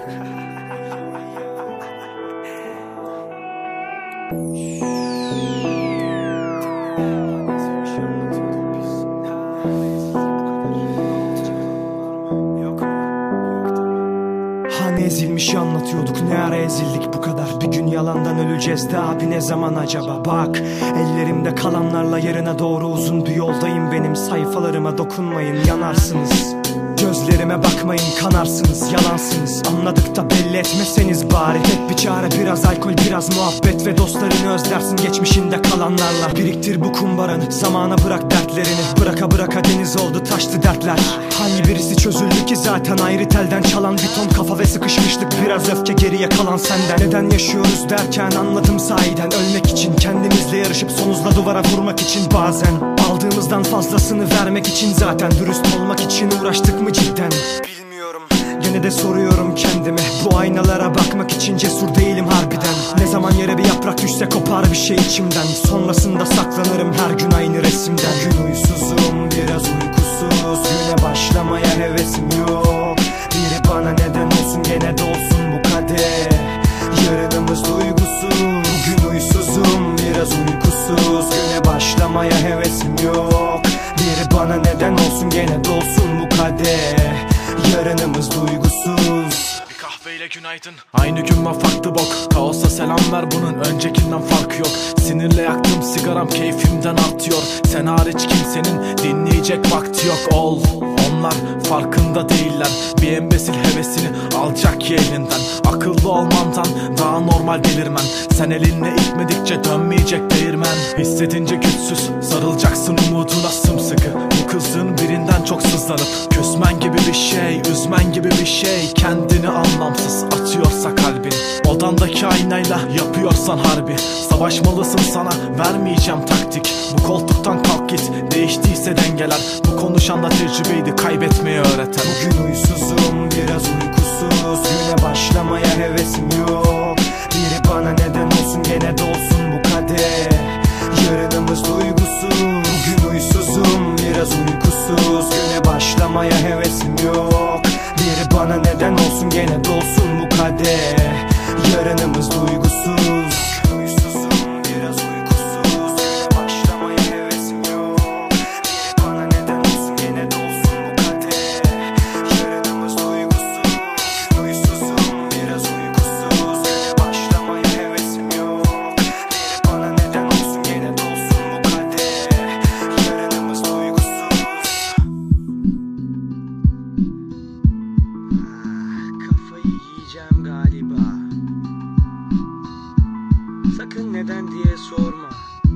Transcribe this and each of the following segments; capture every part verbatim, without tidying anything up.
Hani ezilmişi anlatıyorduk, ne ara ezildik bu kadar. Bir gün yalandan öleceğiz de abi, ne zaman acaba? Bak, ellerimde kalanlarla yarına doğru uzun bir yoldayım. Benim sayfalarıma dokunmayın, yanarsınız. Gözlerime bakmayın, kanarsınız, yalansınız. Anladık da belli etmeseniz bari. Tek bir çare, biraz alkol, biraz muhabbet ve dostlarını özlersin geçmişinde kalanlarla. Biriktir bu kumbaranı, zamana bırak dertlerini. Bıraka bıraka deniz oldu, taştı dertler. Hangi birisi çözüldü ki zaten? Ayrı telden çalan bir ton kafa ve sıkışmışlık, biraz öfke, geriye kalan senden. Neden yaşıyoruz derken anladım sahiden. Ölmek için, kendimizle yarışıp sonuzla duvara vurmak için. Bazen aldığımızdan fazlasını vermek için, zaten dürüst olmak için uğraştık mı cidden? Bilmiyorum. Gene de soruyorum kendime, bu aynalara bakmak için cesur değilim harbiden. Ne zaman yere bir yaprak düşse kopar bir şey içimden. Sonrasında saklanırım her gün aynı resimden. Gün uysuzum, biraz uykusuz, güne başlamaya hevesim yok. Biri bana neden olsun, gene dolsun bu kadeh. Yarınımız duygusuz. Bugün uysuzum, biraz uykusuz, güne başlamaya hevesim yok. Biri bana neden olsun, gene dolsun bu kadeh. Yarınımız duygusuz. Bir kahveyle günaydın. Aynı gün ve farklı bok. Kaosa selam ver, bunun öncekinden farkı yok. Sinirle yaktım sigaram, keyfimden artıyor. Sen hariç kimsenin dinleyecek vakti yok. Ol, onlar farkında değiller. Bir embesil hevesini alacak ya elinden. Akıllı olmandan daha normal delirmen. Sen elinle itmedikçe dönmeyecek değirmen. Hissedince güçsüz sarılacaksın umuduna sımsıkı. Bu kızın birinden çok sızlanıp küsmen gibi bir şey, üzmen gibi bir şey. Kendini anlamsız atıyorsa kalbin, odandaki aynayla yapıyorsan harbi. Savaşmalısın, sana vermeyeceğim taktik. Bu koltuktan kalk git, değiştiyse dengeler. Bu konuşan da tecrübeydi kaybetmeyi öğreten. Bugün uysuzum, biraz uykusuz, güne başlamaya hevesim yok. Biri bana neden olsun, gene dolsun bu kadeh. Yarınımız duygusuz. Bugün uysuzum, biraz uykusuz, güne başlamaya hevesim yok. Biri bana neden olsun, gene dolsun bu kadeh. Yarınımız duygusuz. Uysuzum, biraz uykusuz, güne başlamaya hevesim yok. Biri bana neden olsun, gene dolsun bu kadeh. Yarınımız duygusuz. Uysuzum, biraz uykusuz, güne başlamaya hevesim yok. Biri bana neden olsun, gene dolsun bu kadeh. Yarınımız duygusuz. Kafayı yiyeceğim galiba. Sakın neden diye sorma.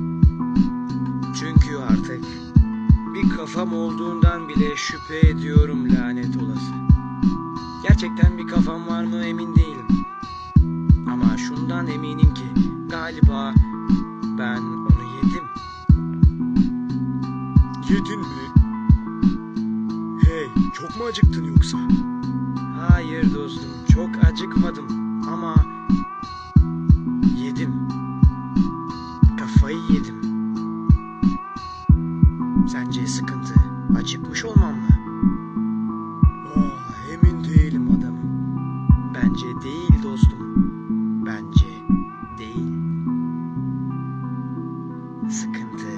Çünkü artık bir kafam olduğundan bile şüphe ediyorum, lanet olası. Gerçekten bir kafam var mı emin değilim. Ama şundan eminim ki galiba ben onu yedim. Yedin mi? Hey, çok mu acıktın yoksa? Hayır dostum, çok acıkmadım ama yedim. Kafayı yedim. Sence sıkıntı acıkmış olmam mı? Ah, emin değilim adamım. Bence değil dostum. Bence değil. Sıkıntı